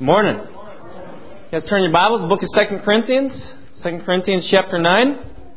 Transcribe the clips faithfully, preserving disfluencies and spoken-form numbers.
Morning. You guys turn your Bibles, book of Second Corinthians. Second Corinthians chapter nine.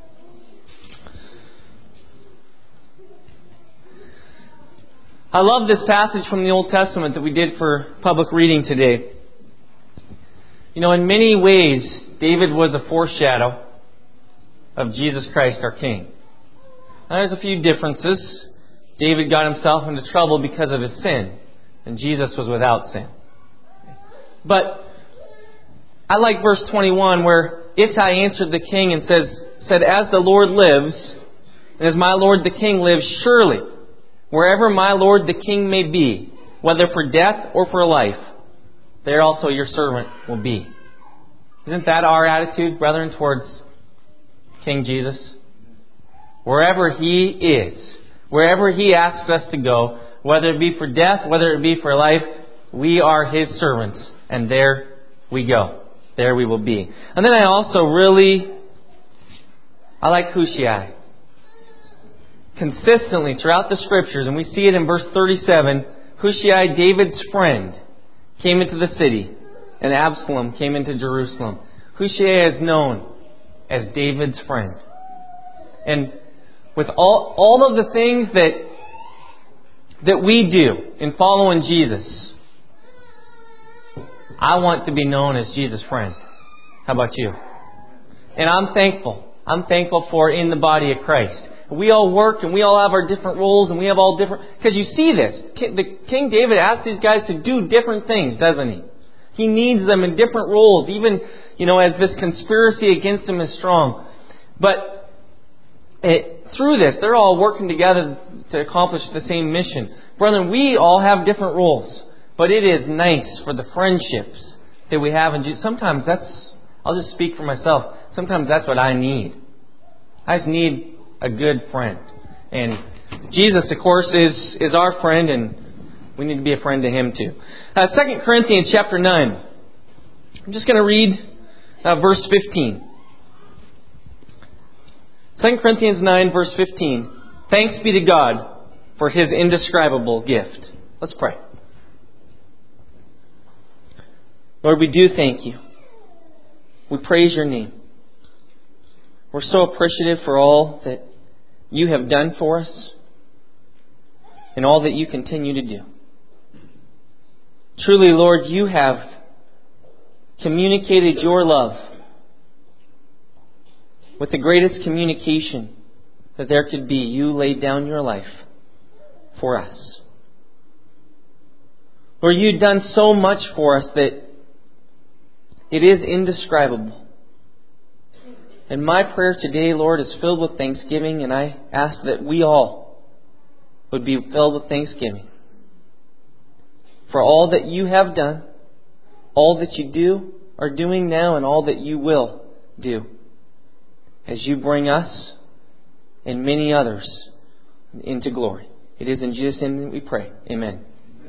I love this passage from the Old Testament that we did for public reading today. You know, in many ways, David was a foreshadow of Jesus Christ, our King. Now, there's a few differences. David got himself into trouble because of his sin, and Jesus was without sin. But I like verse twenty-one where Ittai answered the king and says, said, "As the Lord lives, and as my Lord the king lives, surely, wherever my Lord the king may be, whether for death or for life, there also your servant will be." Isn't that our attitude, brethren, towards King Jesus? Wherever He is, wherever He asks us to go, whether it be for death, whether it be for life, we are His servants. And there we go. There we will be. And then I also really, I like Hushai. Consistently throughout the Scriptures, and we see it in verse thirty-seven, Hushai, David's friend, came into the city, and Absalom came into Jerusalem. Hushai is known as David's friend. And with all, all of the things that, that we do in following Jesus, I want to be known as Jesus' friend. How about you? And I'm thankful. I'm thankful for in the body of Christ. We all work and we all have our different roles and we have all different... Because you see this. The King David asked these guys to do different things, doesn't he? He needs them in different roles, even, you know, as this conspiracy against him is strong. But it, through this, they're all working together to accomplish the same mission. Brethren, we all have different roles. But it is nice for the friendships that we have in Jesus. Sometimes that's, I'll just speak for myself. Sometimes that's what I need. I just need a good friend. And Jesus, of course, is, is our friend, and we need to be a friend to Him too. Uh, Second Corinthians chapter nine. I'm just going to read uh, verse fifteen. Second Corinthians nine, verse fifteen. Thanks be to God for His indescribable gift. Let's pray. Lord, we do thank You. We praise Your name. We're so appreciative for all that You have done for us and all that You continue to do. Truly, Lord, You have communicated Your love with the greatest communication that there could be. You laid down Your life for us. Lord, You've done so much for us that it is indescribable. And my prayer today, Lord, is filled with thanksgiving, and I ask that we all would be filled with thanksgiving for all that You have done, all that You do, are doing now, and all that You will do as You bring us and many others into glory. It is in Jesus' name that we pray. Amen.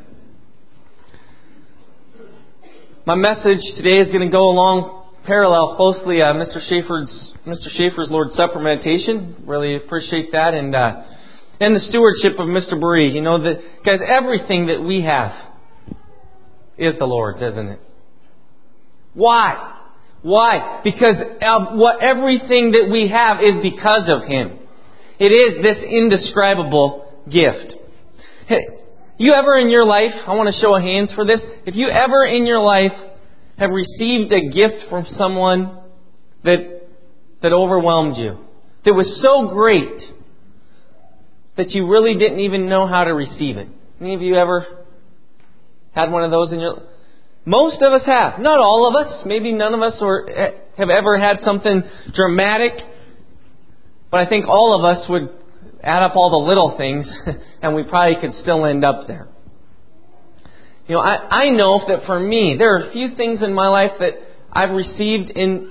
My message today is going to go along parallel closely uh, Mister Schaefer's Mister Schaefer's Lord's Supper meditation. Really appreciate that, and uh, and the stewardship of Mister Bree. You know that, guys, everything that we have is the Lord's, isn't it? Why? Why? Because uh, what everything that we have is because of Him. It is this indescribable gift. Hey, you ever in your life, I want to show of hands for this, if you ever in your life have received a gift from someone that that overwhelmed you, that was so great that you really didn't even know how to receive it? Any of you ever had one of those in your life? Most of us have. Not all of us. Maybe none of us or have ever had something dramatic. But I think all of us would add up all the little things, and we probably could still end up there. You know, I, I know that for me, there are a few things in my life that I've received in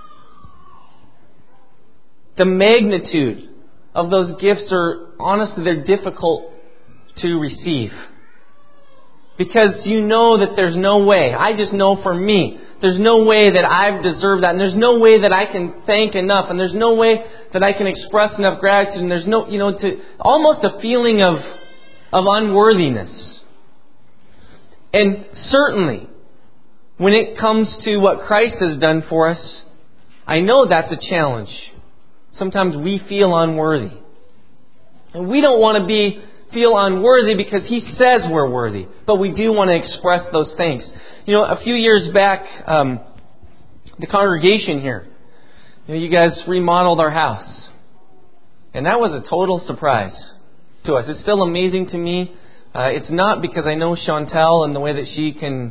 the magnitude of those gifts are, honestly, they're difficult to receive. Because you know that there's no way. I just know for me, there's no way that I've deserved that. And there's no way that I can thank enough. And there's no way that I can express enough gratitude. And there's no, you know, to almost a feeling of, of unworthiness. And certainly, when it comes to what Christ has done for us, I know that's a challenge. Sometimes we feel unworthy. And we don't want to be feel unworthy because He says we're worthy. But we do want to express those things. You know, a few years back, um, the congregation here, you know, you guys remodeled our house. And that was a total surprise to us. It's still amazing to me. Uh, it's not because I know Chantel and the way that she can...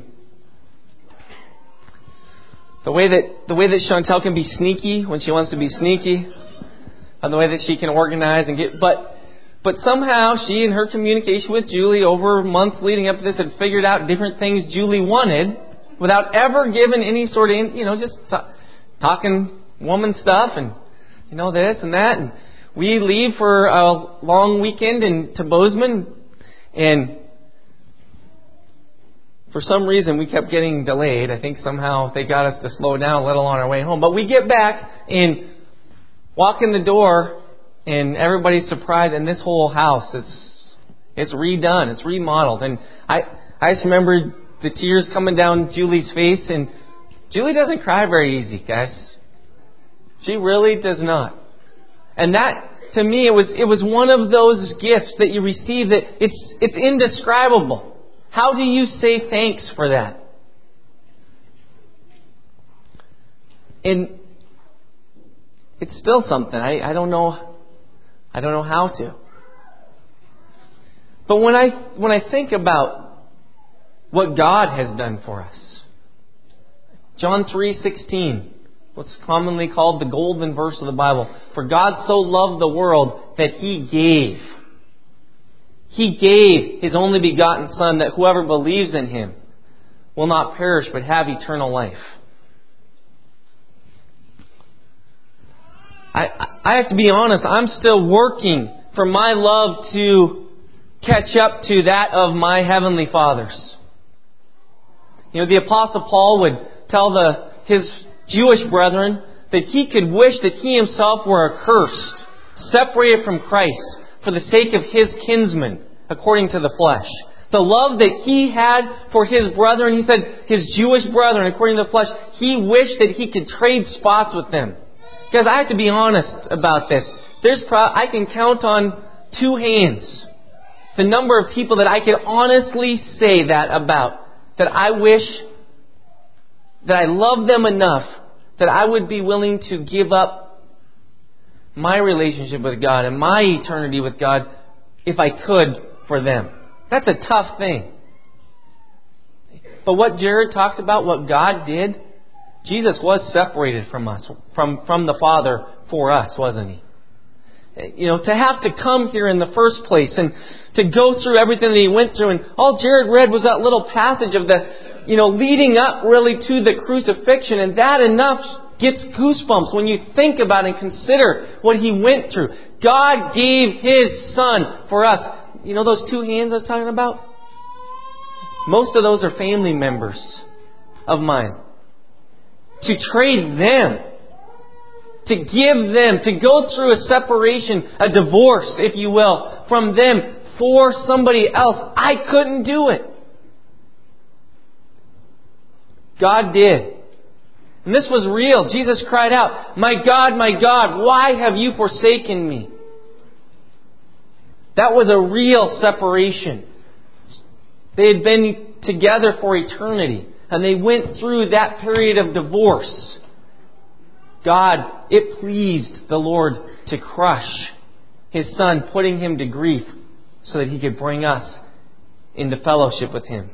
The way that the way that Chantel can be sneaky when she wants to be sneaky. And the way that she can organize and get... But but somehow she and her communication with Julie over months leading up to this had figured out different things Julie wanted without ever giving any sort of... You know, just t- talking woman stuff and, you know, this and that. And we leave for a long weekend in, to Bozeman. And for some reason we kept getting delayed. I think somehow they got us to slow down a little on our way home. But we get back and walk in the door and everybody's surprised, and this whole house is it's redone, it's remodeled. And I I just remember the tears coming down Julie's face, and Julie doesn't cry very easy, guys. She really does not. And that, to me, it was it was one of those gifts that you receive that it's it's indescribable. How do you say thanks for that? And it's still something. I, I don't know I don't know how to. But when I when I think about what God has done for us, John three sixteen, what's commonly called the golden verse of the Bible. For God so loved the world that He gave. He gave His only begotten Son, that whoever believes in Him will not perish but have eternal life. I, I have to be honest, I'm still working for my love to catch up to that of my Heavenly Father's. You know, the Apostle Paul would tell the his Jewish brethren that he could wish that he himself were accursed, separated from Christ, for the sake of his kinsmen, according to the flesh. The love that he had for his brethren, he said, his Jewish brethren, according to the flesh, he wished that he could trade spots with them. Because I have to be honest about this. There's pro- I can count on two hands the number of people that I could honestly say that about. That I wish that I love them enough that I would be willing to give up my relationship with God and my eternity with God if I could for them. That's a tough thing. But what Jared talked about, what God did, Jesus was separated from us, from, from the Father for us, wasn't He? You know, to have to come here in the first place and to go through everything that He went through. And all Jared read was that little passage of the, you know, leading up really to the crucifixion. And that enough gets goosebumps when you think about and consider what He went through. God gave His Son for us. You know those two hands I was talking about? Most of those are family members of mine. To trade them, to give them, to go through a separation, a divorce, if you will, from them for somebody else. I couldn't do it. God did. And this was real. Jesus cried out, "My God, my God, why have you forsaken me?" That was a real separation. They had been together for eternity. And they went through that period of divorce. God, it pleased the Lord to crush His Son, putting Him to grief so that He could bring us into fellowship with Him.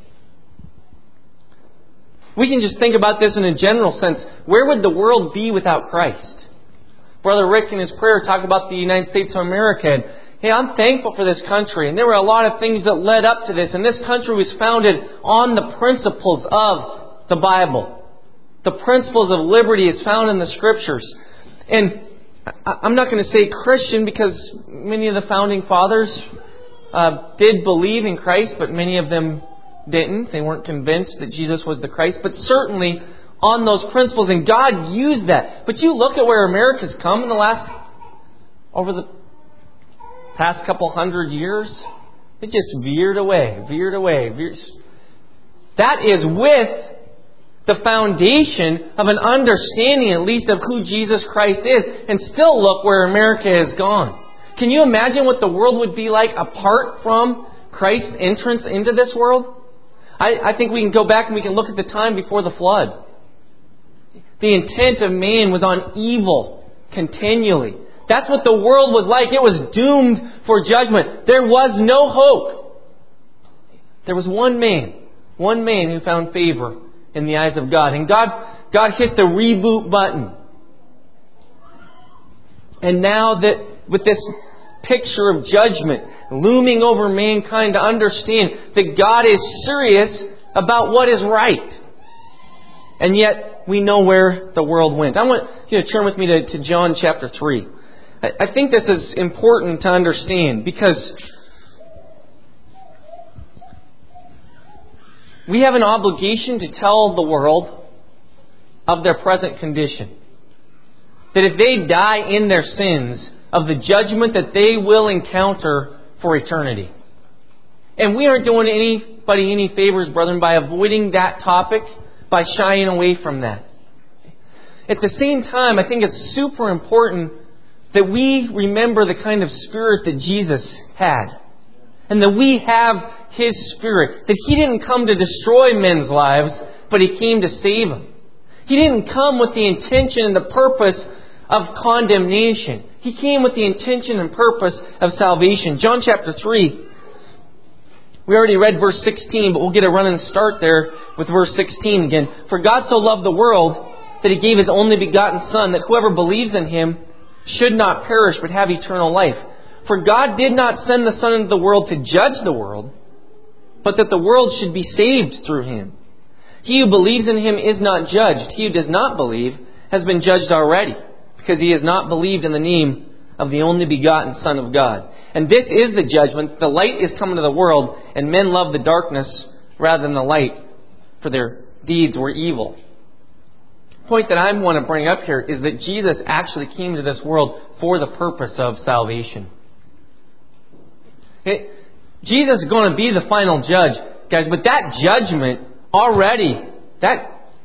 We can just think about this in a general sense. Where would the world be without Christ? Brother Rick in his prayer talked about the United States of America. And, hey, I'm thankful for this country. And there were a lot of things that led up to this. And this country was founded on the principles of the Bible. The principles of liberty is found in the Scriptures. And I'm not going to say Christian because many of the founding fathers uh, did believe in Christ, but many of them didn't. They weren't convinced that Jesus was the Christ. But certainly on those principles. And God used that. But you look at where America's come in the last... over the past couple hundred years, it just veered away, veered away. Veered. That is with the foundation of an understanding, at least, of who Jesus Christ is. And still look where America has gone. Can you imagine what the world would be like apart from Christ's entrance into this world? I, I think we can go back and we can look at the time before the flood. The intent of man was on evil continually. That's what the world was like. It was doomed for judgment. There was no hope. There was one man, one man who found favor in the eyes of God. And God, God hit the reboot button. And now that with this picture of judgment looming over mankind, to understand that God is serious about what is right. And yet we know where the world went. I want you to turn with me to, to John chapter three. I, I think this is important to understand because we have an obligation to tell the world of their present condition. That if they die in their sins, of the judgment that they will encounter for eternity. And we aren't doing anybody any favors, brethren, by avoiding that topic, by shying away from that. At the same time, I think it's super important that we remember the kind of spirit that Jesus had. And that we have His Spirit. That He didn't come to destroy men's lives, but He came to save them. He didn't come with the intention and the purpose of condemnation. He came with the intention and purpose of salvation. John chapter three. We already read verse sixteen, but we'll get a running start there with verse sixteen again. For God so loved the world that He gave His only begotten Son, that whoever believes in Him should not perish but have eternal life. For God did not send the Son into the world to judge the world, but that the world should be saved through Him. He who believes in Him is not judged. He who does not believe has been judged already, because he has not believed in the name of the only begotten Son of God. And this is the judgment. The light is come into the world, and men love the darkness rather than the light, for their deeds were evil. The point that I want to bring up here is that Jesus actually came to this world for the purpose of salvation. It, Jesus is going to be the final judge, guys, but that judgment already, that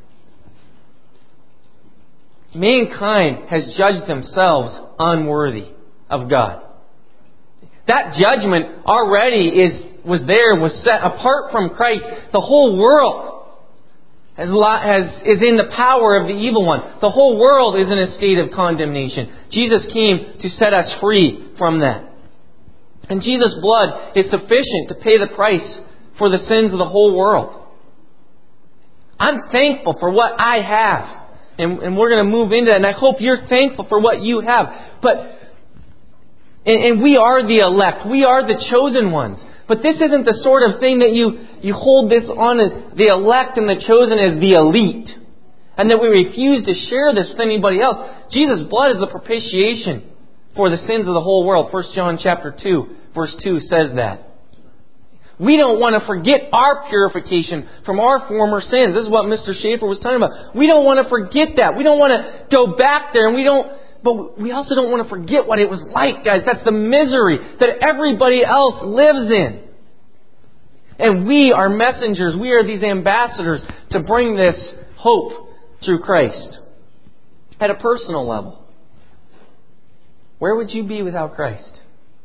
mankind has judged themselves unworthy of God. That judgment already is was there, was set apart from Christ. The whole world has, has is in the power of the evil one. The whole world is in a state of condemnation. Jesus came to set us free from that. And Jesus' blood is sufficient to pay the price for the sins of the whole world. I'm thankful for what I have. And, and we're going to move into that. And I hope you're thankful for what you have. But, and, and we are the elect. We are the chosen ones. But this isn't the sort of thing that you, you hold this on as the elect and the chosen as the elite. And that we refuse to share this with anybody else. Jesus' blood is the propitiation for the sins of the whole world. First John chapter two, verse two says that. We don't want to forget our purification from our former sins. This is what Mister Schaefer was talking about. We don't want to forget that. We don't want to go back there, and we don't. But we also don't want to forget what it was like, guys. That's the misery that everybody else lives in. And we are messengers. We are these ambassadors to bring this hope through Christ. At a personal level, where would you be without Christ?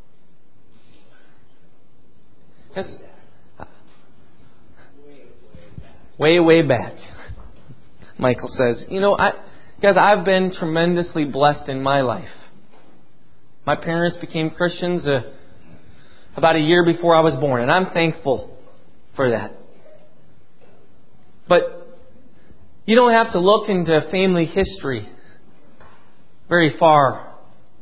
That's way, way back. Michael says, you know, I, guys, I've been tremendously blessed in my life. My parents became Christians uh, about a year before I was born, and I'm thankful for that. But you don't have to look into family history very far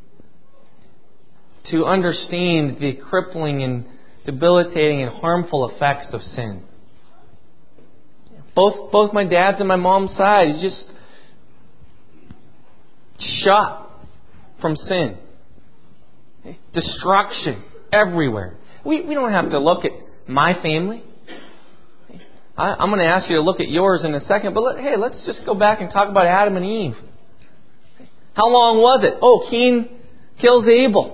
to understand the crippling and debilitating and harmful effects of sin. Both both my dad's and my mom's side is just shot from sin. Destruction everywhere. We we don't have to look at my family. I, I'm going to ask you to look at yours in a second, but let, hey, let's just go back and talk about Adam and Eve. How long was it? Oh, Cain kills Abel.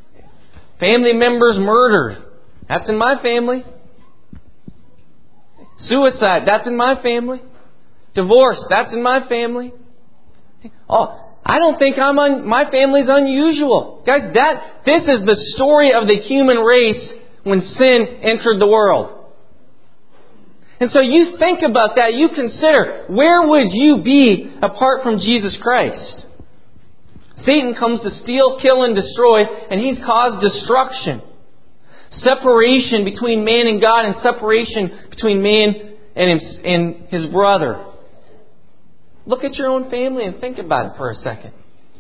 Family members murdered. That's in my family. Suicide, that's in my family. Divorce, that's in my family. Oh, I don't think I'm un, my family's unusual. Guys, that this is the story of the human race when sin entered the world. And so you think about that, you consider, where would you be apart from Jesus Christ? Satan comes to steal, kill, and destroy, and he's caused destruction. Separation between man and God, and separation between man and his, and his brother. Look at your own family and think about it for a second.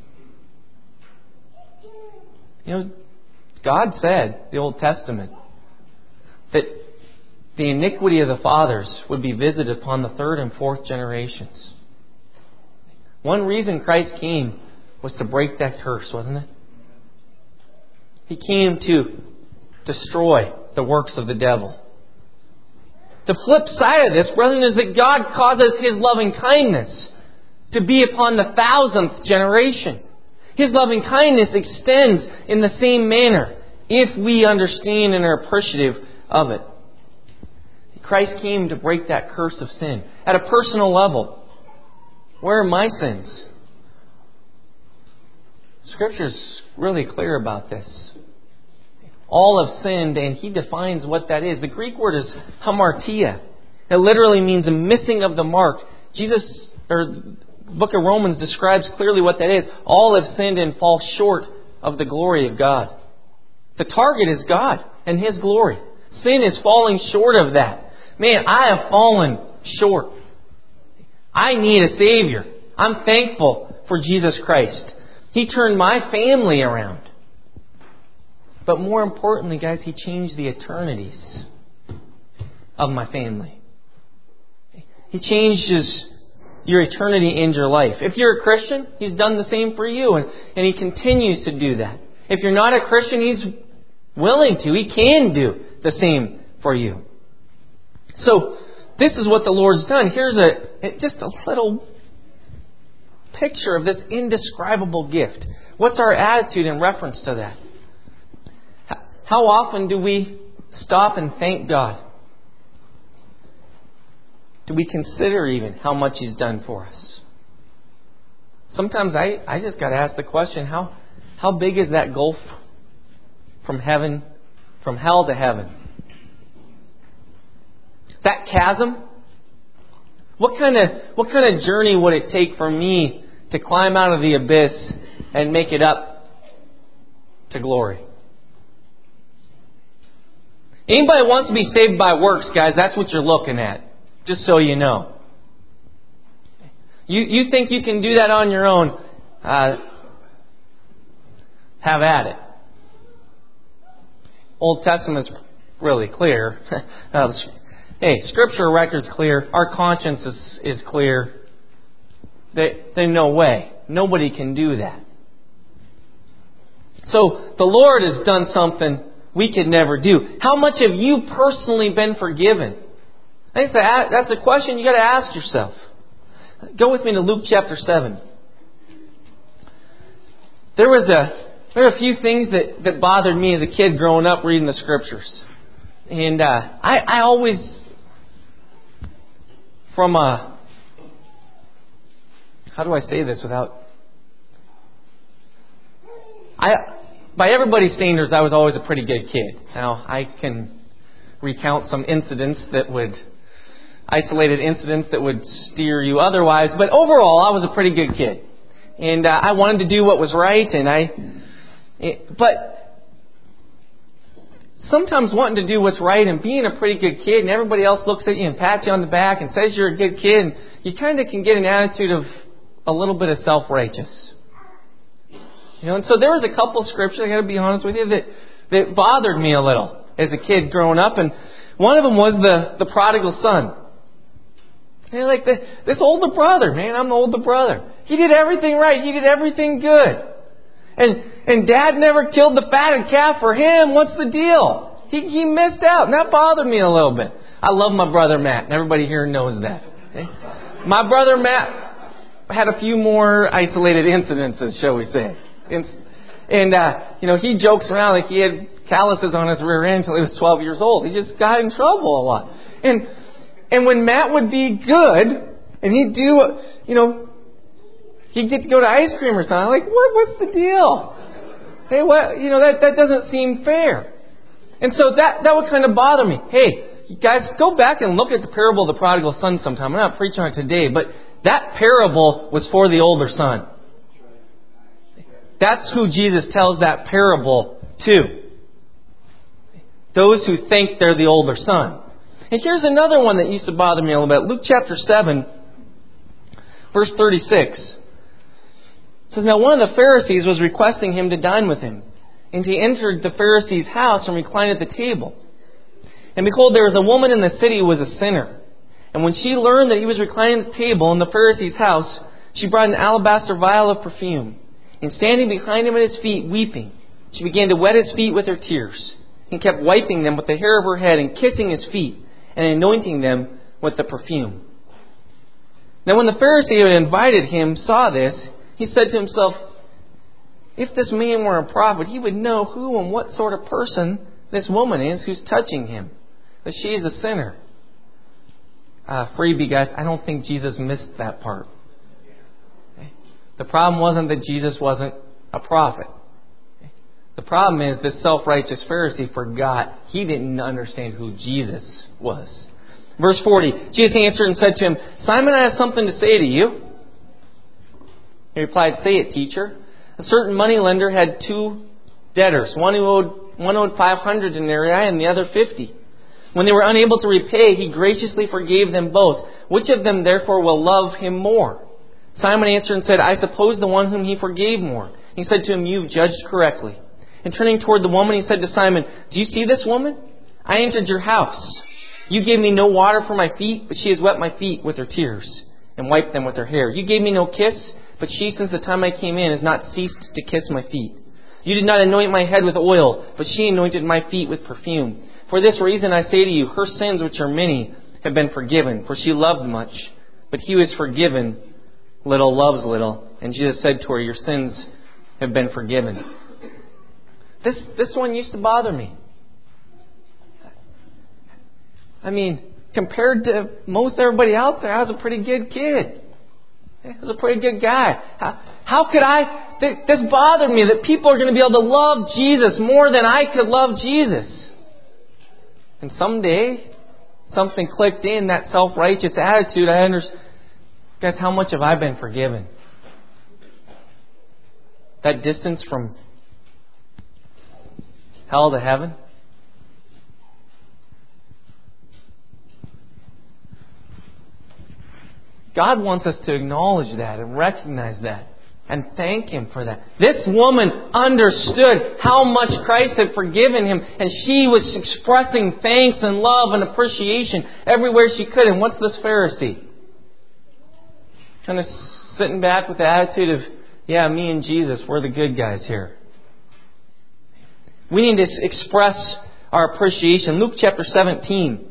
You know, God said, the Old Testament, that the iniquity of the fathers would be visited upon the third and fourth generations. One reason Christ came was to break that curse, wasn't it? He came to destroy the works of the devil. The flip side of this, brethren, is that God causes His loving kindness to be upon the thousandth generation. His loving kindness extends in the same manner if we understand and are appreciative of it. Christ came to break that curse of sin. At a personal level, where are my sins? Scripture's really clear about this. All have sinned, and He defines what that is. The Greek word is hamartia. It literally means a missing of the mark. Jesus, or the book of Romans describes clearly what that is. All have sinned and fall short of the glory of God. The target is God and His glory. Sin is falling short of that. Man, I have fallen short. I need a Savior. I'm thankful for Jesus Christ. He turned my family around. But more importantly, guys, He changed the eternities of my family. He changes your eternity in your life. If you're a Christian, He's done the same for you, and, and He continues to do that. If you're not a Christian, He's willing to. He can do the same for you. So, this is what the Lord's done. Here's a just a little picture of this indescribable gift. What's our attitude in reference to that? How often do we stop and thank God? Do we consider even how much He's done for us? Sometimes I, I just got to ask the question, how how big is that gulf from heaven, from hell to heaven? That chasm? What kind of what kind of journey would it take for me to climb out of the abyss and make it up to glory? Anybody wants to be saved by works, guys, that's what you're looking at. Just so you know. You you think you can do that on your own, uh, have at it. Old Testament's really clear. uh, hey, Scripture record's clear. Our conscience is, is clear. There, there's no way. Nobody can do that. So the Lord has done something we could never do. How much have you personally been forgiven? I think that's a question you got to ask yourself. Go with me to Luke chapter seven. There was a there were a few things that, that bothered me as a kid growing up reading the Scriptures, and uh, I I always from a how do I say this without I by everybody's standards I was always a pretty good kid. Now I can recount some incidents that would isolated incidents that would steer you otherwise. But overall, I was a pretty good kid. And uh, I wanted to do what was right. And I, it, But sometimes wanting to do what's right and being a pretty good kid and everybody else looks at you and pats you on the back and says you're a good kid, and you kind of can get an attitude of a little bit of self-righteous. You know, and so there was a couple scriptures, I got to be honest with you, that, that bothered me a little as a kid growing up. And one of them was the, the prodigal son. And like the, this older brother, man, I'm the older brother. He did everything right. He did everything good. And and Dad never killed the fatted calf for him. What's the deal? He he missed out. And that bothered me a little bit. I love my brother Matt. And everybody here knows that. Okay? My brother Matt had a few more isolated incidences, shall we say. And, and uh, you know, he jokes around like he had calluses on his rear end until he was twelve years old. He just got in trouble a lot. And And when Matt would be good, and he'd do, you know, he'd get to go to ice cream or something, I'm like, what, what's the deal? Hey, what, you know, that, that doesn't seem fair. And so that, that would kind of bother me. Hey, guys, go back and look at the parable of the prodigal son sometime. I'm not preaching on it today, but that parable was for the older son. That's who Jesus tells that parable to. Those who think they're the older son. And here's another one that used to bother me a little bit. Luke chapter seven, verse thirty-six. It says, now one of the Pharisees was requesting him to dine with him. And he entered the Pharisee's house and reclined at the table. And behold, there was a woman in the city who was a sinner. And when she learned that he was reclining at the table in the Pharisee's house, she brought an alabaster vial of perfume. And standing behind him at his feet, weeping, she began to wet his feet with her tears, and kept wiping them with the hair of her head, and kissing his feet, and anointing them with the perfume. Now when the Pharisee who had invited him saw this, he said to himself, if this man were a prophet, he would know who and what sort of person this woman is who's touching him, that she is a sinner. Uh, freebie, guys, I don't think Jesus missed that part. The problem wasn't that Jesus wasn't a prophet. The problem is this self-righteous Pharisee forgot. He didn't understand who Jesus was. Verse forty, Jesus answered and said to him, Simon, I have something to say to you. He replied, say it, teacher. A certain moneylender had two debtors. One who owed, one owed five hundred denarii and the other fifty. When they were unable to repay, he graciously forgave them both. Which of them therefore will love him more? Simon answered and said, I suppose the one whom he forgave more. He said to him, you've judged correctly. And turning toward the woman, he said to Simon, do you see this woman? I entered your house. You gave me no water for my feet, but she has wet my feet with her tears and wiped them with her hair. You gave me no kiss, but she, since the time I came in, has not ceased to kiss my feet. You did not anoint my head with oil, but she anointed my feet with perfume. For this reason I say to you, her sins, which are many, have been forgiven, for she loved much. But he who is forgiven little loves little. And Jesus said to her, your sins have been forgiven. This this one used to bother me. I mean, compared to most everybody out there, I was a pretty good kid. I was a pretty good guy. How, how could I... This bothered me that people are going to be able to love Jesus more than I could love Jesus. And someday, something clicked in, that self-righteous attitude. I understand. Guys, how much have I been forgiven? That distance from hell to heaven? God wants us to acknowledge that and recognize that and thank Him for that. This woman understood how much Christ had forgiven him, and she was expressing thanks and love and appreciation everywhere she could. And what's this Pharisee? Kind of sitting back with the attitude of, yeah, me and Jesus, we're the good guys here. We need to express our appreciation. Luke chapter seventeen.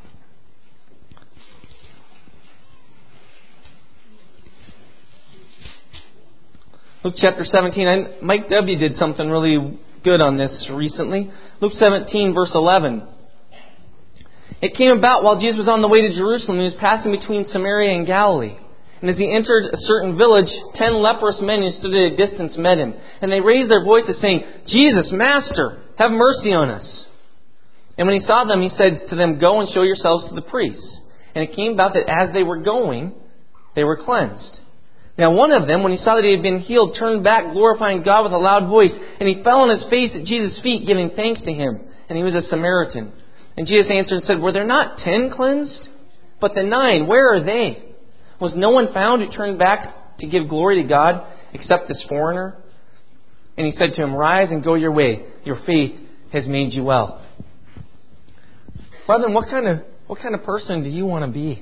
Luke chapter seventeen. And Mike W. did something really good on this recently. Luke seventeen, verse eleven. It came about while Jesus was on the way to Jerusalem, he was passing between Samaria and Galilee. And as he entered a certain village, ten leprous men who stood at a distance met him. And they raised their voices, saying, Jesus, Master, have mercy on us. And when he saw them, he said to them, go and show yourselves to the priests. And it came about that as they were going, they were cleansed. Now one of them, when he saw that he had been healed, turned back, glorifying God with a loud voice. And he fell on his face at Jesus' feet, giving thanks to him. And he was a Samaritan. And Jesus answered and said, were there not ten cleansed? But the nine, where are they? Was no one found who turned back to give glory to God except this foreigner? And he said to him, rise and go your way. Your faith has made you well. Brethren, what kind of what kind of person do you want to be?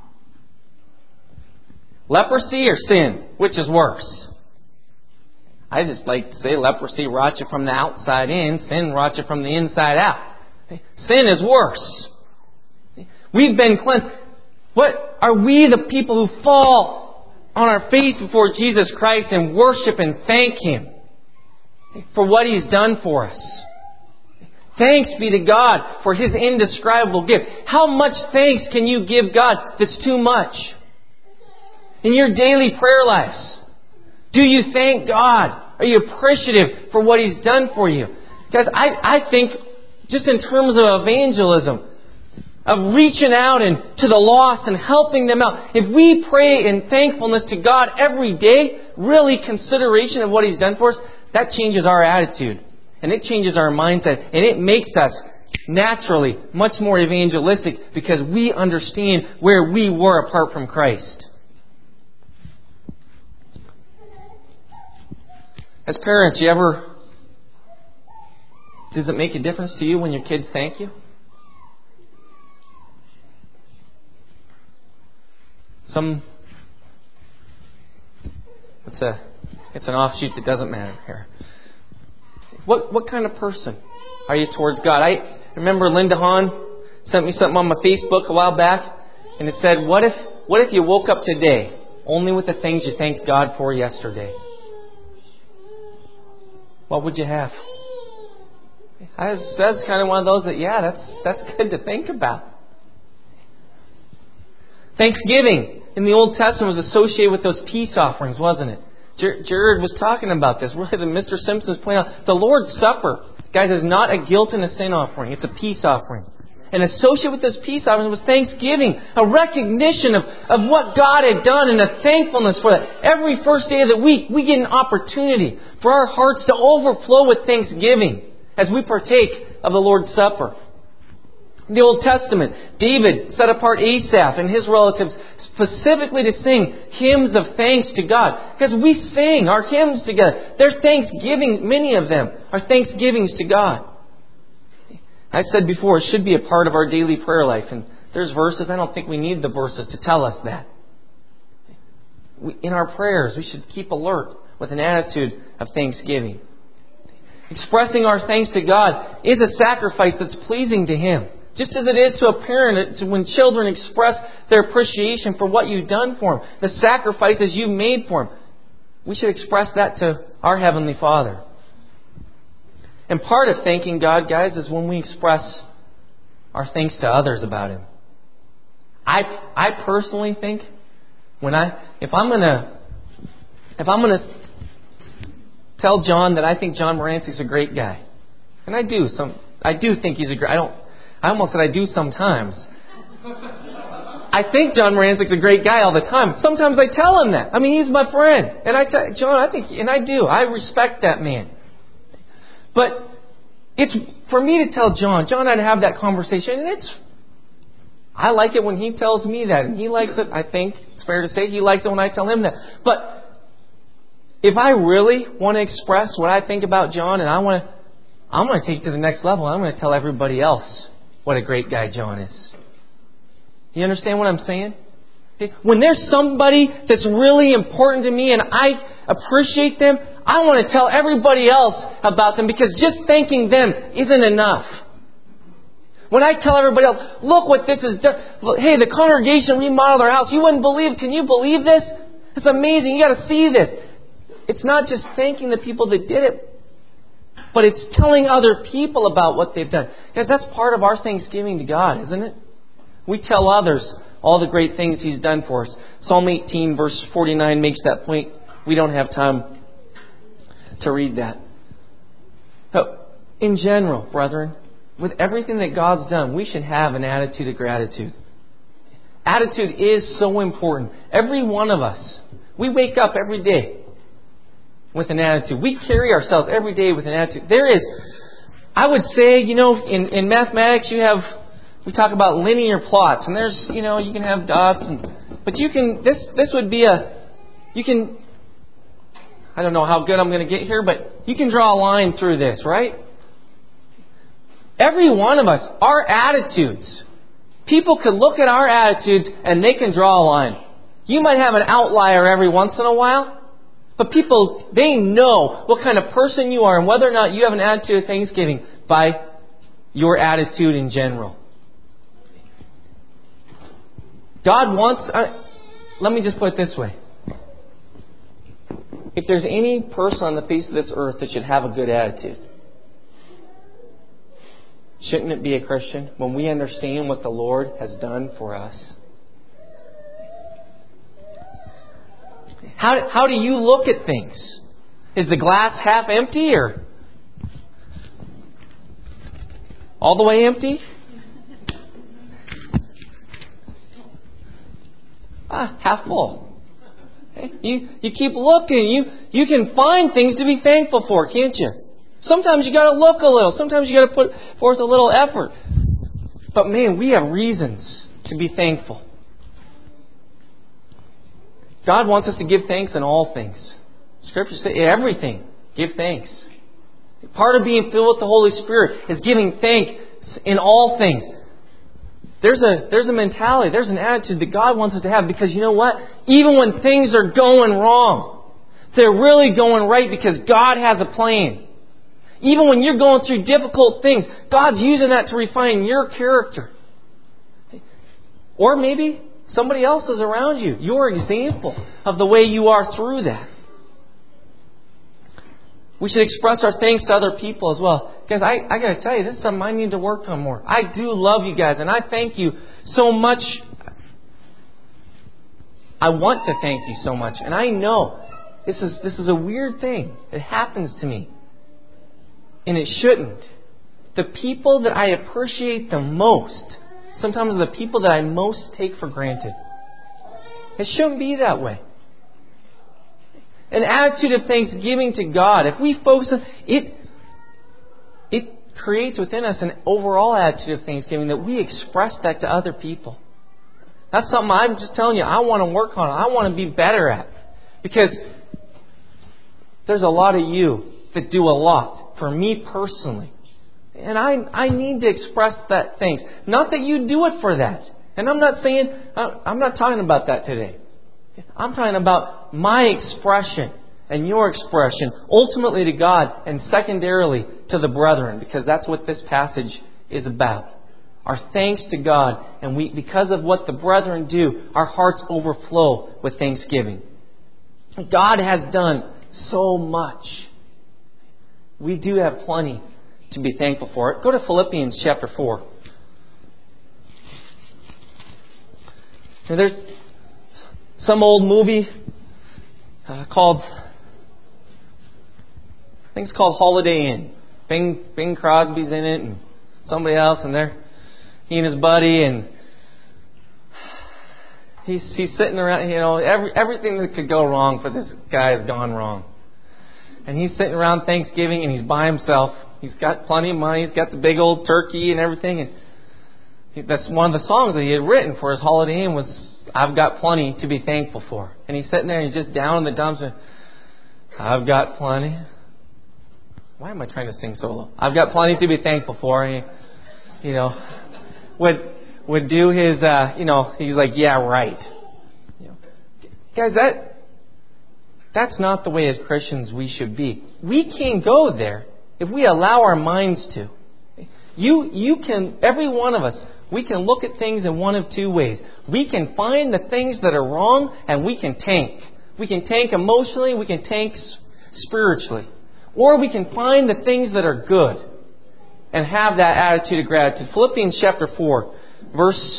Leprosy or sin? Which is worse? I just like to say leprosy rots you from the outside in. Sin rots you from the inside out. Sin is worse. We've been cleansed. What are we, the people who fall on our face before Jesus Christ and worship and thank Him for what He's done for us? Thanks be to God for His indescribable gift. How much thanks can you give God that's too much? In your daily prayer lives, do you thank God? Are you appreciative for what He's done for you? Guys, I, I think just in terms of evangelism, of reaching out and to the lost and helping them out, if we pray in thankfulness to God every day, really consideration of what He's done for us, that changes our attitude. And it changes our mindset. And it makes us naturally much more evangelistic because we understand where we were apart from Christ. As parents, you ever... Does it make a difference to you when your kids thank you? Some... It's a... It's an offshoot that doesn't matter here. What what kind of person are you towards God? I remember Linda Hahn sent me something on my Facebook a while back, and it said, "What if what if you woke up today only with the things you thanked God for yesterday? What would you have?" I was, that's kind of one of those that, yeah, that's that's good to think about. Thanksgiving in the Old Testament was associated with those peace offerings, wasn't it? Jared was talking about this. Really, that Mister Simpson's pointing out. The Lord's Supper, guys, is not a guilt and a sin offering. It's a peace offering. And associated with this peace offering was thanksgiving, a recognition of, of what God had done and a thankfulness for that. Every first day of the week, we get an opportunity for our hearts to overflow with thanksgiving as we partake of the Lord's Supper. In the Old Testament, David set apart Asaph and his relatives specifically to sing hymns of thanks to God. Because we sing our hymns together. They're thanksgiving, many of them are thanksgivings to God. I said before, it should be a part of our daily prayer life. And there's verses, I don't think we need the verses to tell us that. We, in our prayers, we should keep alert with an attitude of thanksgiving. Expressing our thanks to God is a sacrifice that's pleasing to Him. Just as it is to a parent, when children express their appreciation for what you've done for them, the sacrifices you made for them, we should express that to our Heavenly Father. And part of thanking God, guys, is when we express our thanks to others about Him. I I personally think when I if I'm gonna if I'm gonna tell John that I think John Morancic's a great guy, and I do some I do think he's a great I don't. I almost said I do sometimes. I think John Morancic's a great guy all the time. Sometimes I tell him that. I mean, he's my friend. And I tell John, I think, and I do. I respect that man. But it's for me to tell John, John, I'd have that conversation. And it's, I like it when he tells me that. And he likes it, I think it's fair to say, he likes it when I tell him that. But if I really want to express what I think about John and I want to, I'm going to take it to the next level. I'm going to tell everybody else what a great guy John is. You understand what I'm saying? When there's somebody that's really important to me and I appreciate them, I want to tell everybody else about them because just thanking them isn't enough. When I tell everybody else, look what this has done. Hey, the congregation remodeled our house. You wouldn't believe. Can you believe this? It's amazing. You got to see this. It's not just thanking the people that did it, but it's telling other people about what they've done. Guys, that's part of our thanksgiving to God, isn't it? We tell others all the great things He's done for us. Psalm eighteen, verse forty-nine makes that point. We don't have time to read that. But in general, brethren, with everything that God's done, we should have an attitude of gratitude. Attitude is so important. Every one of us, we wake up every day with an attitude. We carry ourselves every day with an attitude. There is, I would say, you know, in, in mathematics you have, we talk about linear plots. And there's, you know, you can have dots. And, but you can, this this would be a, you can, I don't know how good I'm going to get here, but you can draw a line through this, right? Every one of us, our attitudes, people could look at our attitudes and they can draw a line. You might have an outlier every once in a while. But people, they know what kind of person you are and whether or not you have an attitude of thanksgiving by your attitude in general. God wants... Uh, let me just put it this way. If there's any person on the face of this earth that should have a good attitude, Shouldn't it be a Christian when we understand what the Lord has done for us? How, how do you look at things? Is the glass half empty or all the way empty? Ah, half full. You you keep looking. You you can find things to be thankful for, can't you? Sometimes you got to look a little. Sometimes you got to put forth a little effort. But man, we have reasons to be thankful. God wants us to give thanks in all things. Scripture says everything. Give thanks. Part of being filled with the Holy Spirit is giving thanks in all things. There's a there's a mentality, there's an attitude that God wants us to have, because you know what? Even when things are going wrong, they're really going right because God has a plan. Even when you're going through difficult things, God's using that to refine your character. Or maybe somebody else is around you. Your example of the way you are through that. We should express our thanks to other people as well. Guys, I, I got to tell you, this is something I need to work on more. I do love you guys, and I thank you so much. I want to thank you so much. And I know this is this is a weird thing. It happens to me. And it shouldn't. The people that I appreciate the most, sometimes are the people that I most take for granted. It shouldn't be that way. An attitude of thanksgiving to God, if we focus on it, it creates within us an overall attitude of thanksgiving that we express that to other people. That's something I'm just telling you, I want to work on. I want to be better at. Because there's a lot of you that do a lot for me personally. And I I need to express that thanks. Not that you do it for that. And I'm not saying, I'm not talking about that today. I'm talking about my expression and your expression, ultimately to God and secondarily to the brethren, because that's what this passage is about. Our thanks to God, and we, because of what the brethren do, our hearts overflow with thanksgiving. God has done so much. We do have plenty to be thankful for it. Go to Philippians chapter four. Now there's some old movie uh, called, I think it's called Holiday Inn. Bing Bing Crosby's in it, and somebody else, and they're he and his buddy, and he's he's sitting around. You know, every everything that could go wrong for this guy has gone wrong, and he's sitting around Thanksgiving, and he's by himself. He's got plenty of money. He's got the big old turkey and everything, and he, that's one of the songs that he had written for his Holiday Inn was, I've got plenty to be thankful for. And he's sitting there and he's just down in the dumps and, I've got plenty. Why am I trying to sing solo? I've got plenty to be thankful for. And he, you know, would would do his, uh, you know, he's like, yeah, right. You know, guys, that that's not the way as Christians we should be. We can't go there if we allow our minds to. You you can, every one of us, we can look at things in one of two ways. We can find the things that are wrong and we can tank. We can tank emotionally, we can tank spiritually. Or we can find the things that are good and have that attitude of gratitude. Philippians chapter four, verse...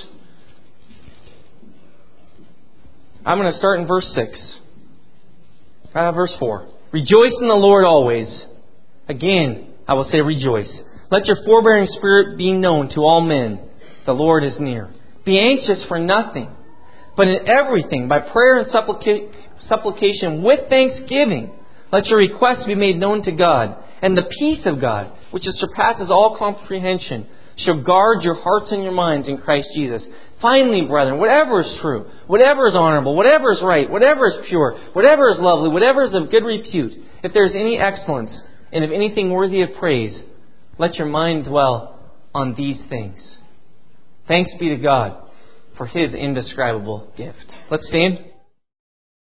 I'm going to start in verse six. Uh, verse four. Rejoice in the Lord always. Again, I will say rejoice. Let your forbearing spirit be known to all men. The Lord is near. Be anxious for nothing, but in everything, by prayer and supplica- supplication with thanksgiving, let your requests be made known to God. And the peace of God, which surpasses all comprehension, shall guard your hearts and your minds in Christ Jesus. Finally, brethren, whatever is true, whatever is honorable, whatever is right, whatever is pure, whatever is lovely, whatever is of good repute, if there is any excellence, and if anything worthy of praise, let your mind dwell on these things. Thanks be to God for His indescribable gift. Let's stand.